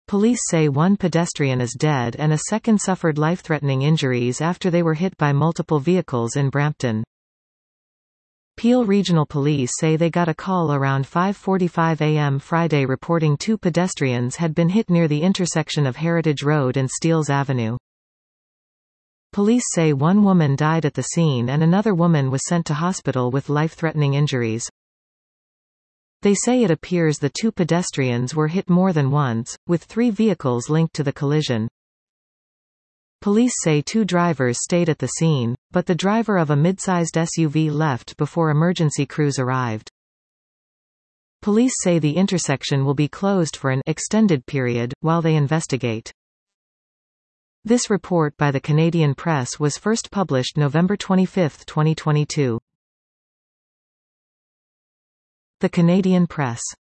Police say one pedestrian is dead and a second suffered life-threatening injuries after they were hit by multiple vehicles in Brampton. Peel Regional Police say they got a call around 5:45 a.m. Friday reporting two pedestrians had been hit near the intersection of Heritage Road and Steeles Avenue. Police say one woman died at the scene and another woman was sent to hospital with life-threatening injuries. They say it appears the two pedestrians were hit more than once, with three vehicles linked to the collision. Police say two drivers stayed at the scene, but the driver of a mid-sized SUV left before emergency crews arrived. Police say the intersection will be closed for an extended period, while they investigate. This report by the Canadian Press was first published November 25, 2022. The Canadian Press.